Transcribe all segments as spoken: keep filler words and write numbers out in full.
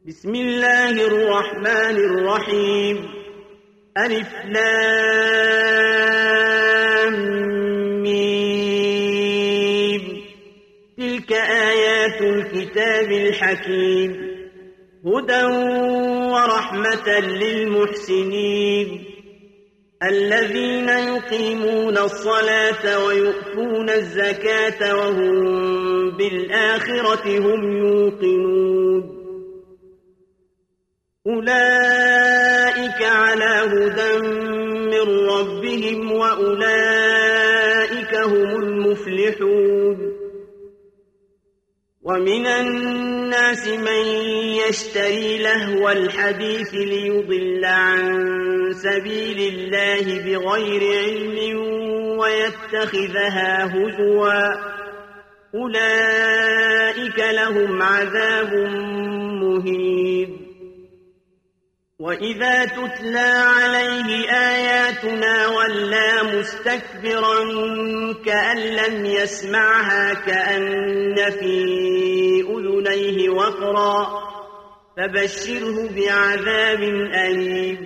بسم الله الرحمن الرحيم. ألف لام ميم. تلك آيات الكتاب الحكيم، هدى ورحمة للمحسنين الذين يقيمون الصلاة ويؤتون الزكاة وهم بالآخرة هم يوقنون. أولئك على هدى من ربهم وأولئك هم المفلحون. ومن الناس من يشتري لهو الحديث ليضل عن سبيل الله بغير علم ويتخذها هزوا، أولئك لهم عذاب مهين. وإذا تتلى عليه آياتنا ولى مستكبرا كأن لم يسمعها كأن في أذنيه وقرا، فبشره بعذاب أليم.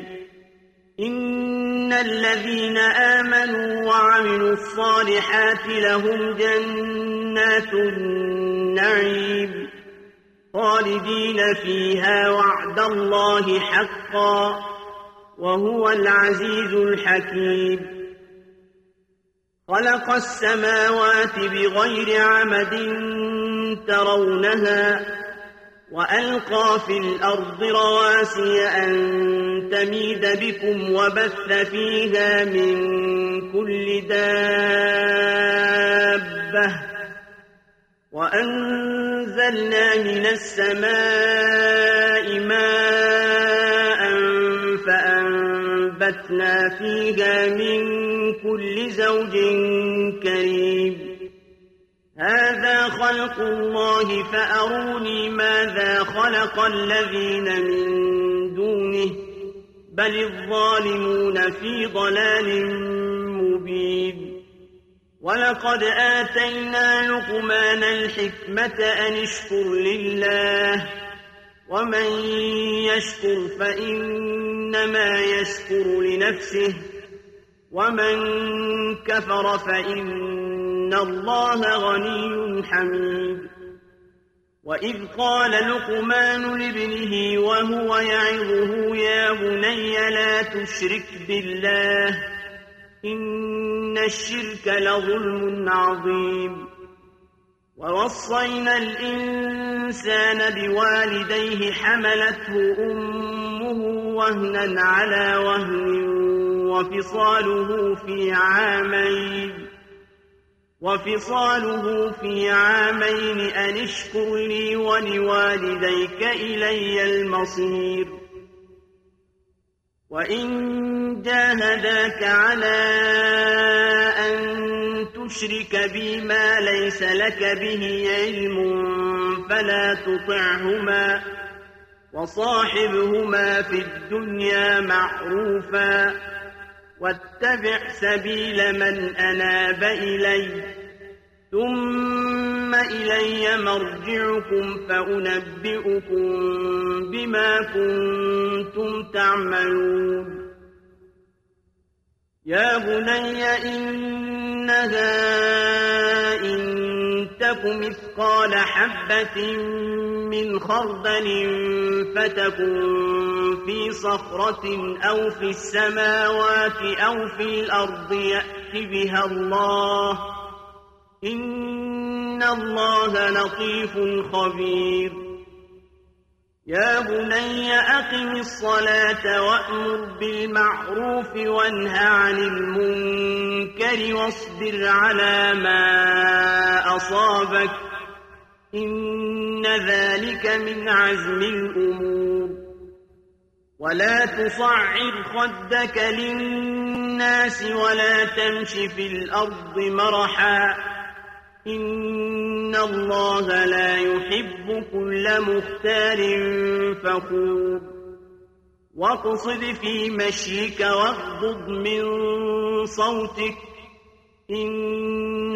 إن الذين آمنوا وعملوا الصالحات لهم جنات النعيم خالدين فيها وعد الله حقا وهو العزيز الحكيم. خلق السماوات بغير عمد ترونها وألقى في الأرض رواسي أن تميد بكم وبث فيها من كل دابة وأنزلنا من السماء ماء فأنبتنا فيها من كل زوج كريم. هذا خلق الله فأروني ماذا خلق الذين من دونه بل الظالمون في ضلال مبين. ولقد آتينا لقمان الحكمة أن اشكر لله ومن يشكر فإنما يشكر لنفسه ومن كفر فإن الله غني حميد. وإذ قال لقمان لابنه وهو يعظه يا بني لا تشرك بالله إن الشرك لظلم عظيم. ووصينا الإنسان بوالديه حملته أمه وهنا على وهن وفصاله في عامين وفصاله في عامين أن اشكر لي ولوالديك إلي المصير. وإن جاهداك على أن تشرك بي ما ليس لك به علم فلا تطعهما وصاحبهما في الدنيا معروفا واتبع سبيل من أناب إلي ثم إلي مرجعكم فأنبئكم بما كنتم تعملون. يا بني إنها إن تك مثقال حبة من خردل فتكن في صخرة أو في السماوات أو في الأرض يأت بها الله إن الله لطيف خبير. يا بني أقم الصلاة وأمر بالمعروف وانه عن المنكر واصبر على ما أصابك إن ذلك من عزم الأمور. ولا تصعر خدك للناس ولا تمش في الأرض مرحا إن الله لا يحب كل مختال فخور. واقصد في مشيك واغضض من صوتك إن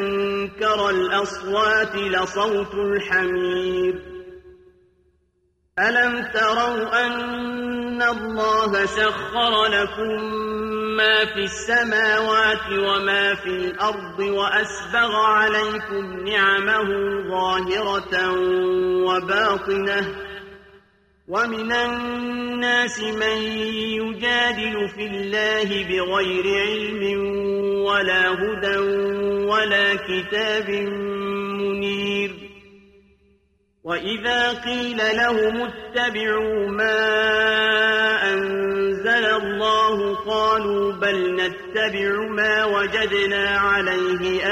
أنكر الأصوات لصوت الحمير. ألم تروا أن الله سخر لكم ما في السماوات وما في الأرض وأسبغ عليكم نعمه ظاهرة وباطنة ومن الناس من يجادل في الله بغير علم ولا هدى ولا كتاب منير وإذا قيل لهم اتبعوا ما أنزل الله قالوا بل نتبع ما وجدنا عليه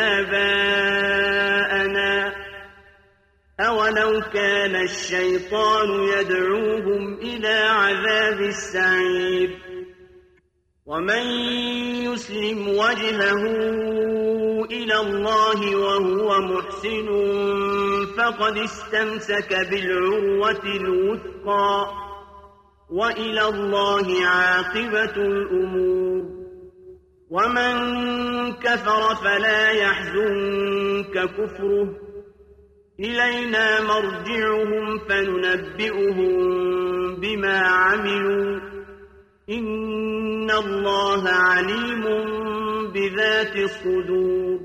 آباءنا أولو كان الشيطان يدعوهم إلى عذاب السعير ومن يسلم وجهه إلى الله وهو محسن فقد استمسك بالعروة الوثقى وإلى الله عاقبة الأمور ومن كفر فلا يحزنك كفره إلينا مرجعهم فننبئهم بما عملوا إن الله عليم بذات الصدور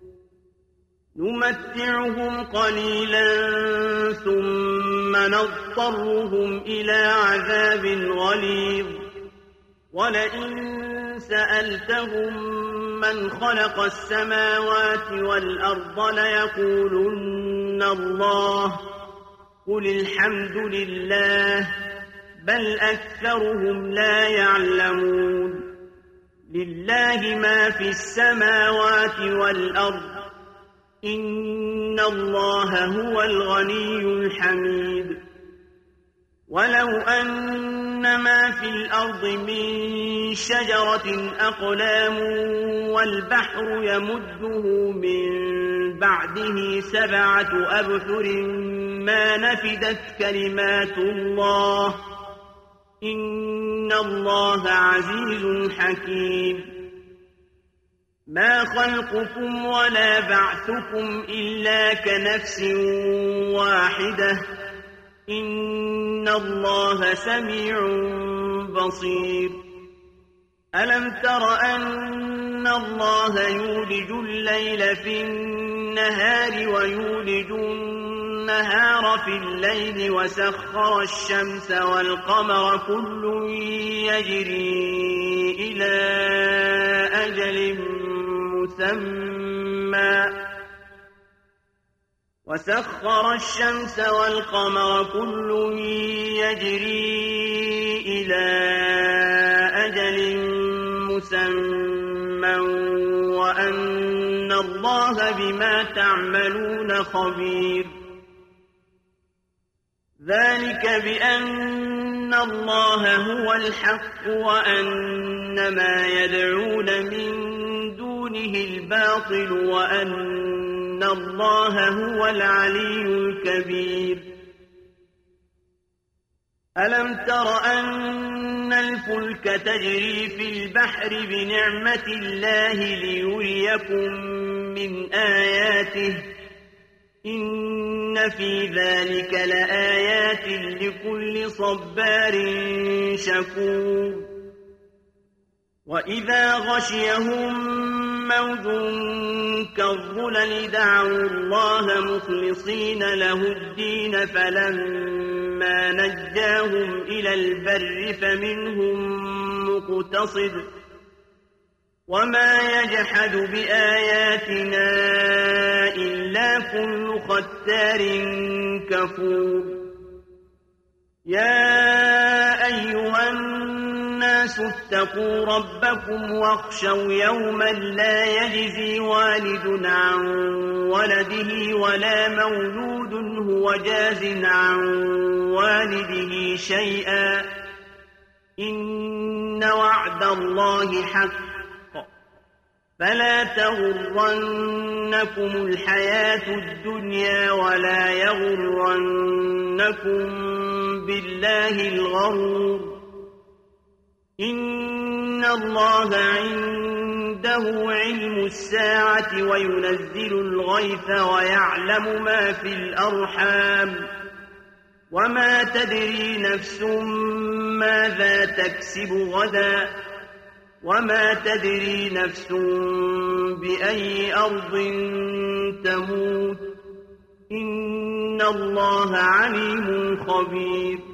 نمتعهم قليلا ثم نضطرهم إلى عذاب غليظ ولئن سألتهم من خلق السماوات والأرض ليقولن الله قل الحمد لله بل أكثرهم لا يعلمون لله ما في السماوات والأرض إن الله هو الغني الحميد ولو أن ما في الأرض من شجرة أقلام والبحر يمده من بعده سبعة أبحر ما نفدت كلمات الله إن الله عزيز حكيم ما خلقكم ولا بعثكم إلا كنفس واحدة إن الله سميع بصير ألم تر أن الله يولج الليل في النهار ويولج النهار في الليل وسخر الشمس والقمر كل يجري إلى أجل مسمى وسخر الشمس والقمر كل يجري إلى أجل مسمى وأن الله بما تعملون خبير ذلك بأن الله هو الحق وأن ما يدعون من دونه الباطل وأن الله هو العلي الكبير ألم تر أن الفلك تجري في البحر بنعمة الله ليريكم من آياته إن في ذلك لآيات لكل صبار شكور وإذا غشيهم موج كالظلل دعوا الله مخلصين له الدين فلما نجاهم إلى البر فمنهم مقتصد وما يجحد بآياتنا إلا كل ختار كفور يا أيها الناس اتقوا ربكم واخشوا يوما لا يجزي والد عن ولده ولا مولود هو جاز عن والده شيئا إن وعد الله حق فلا تغرنكم الحياة الدنيا ولا يغرنكم بالله الغرور إن الله عنده علم الساعة وينزل الغيث ويعلم ما في الأرحام وما تدري نفس ماذا تكسب غدا وما تدري نفس بأي أرض تموت إن الله عليم خبير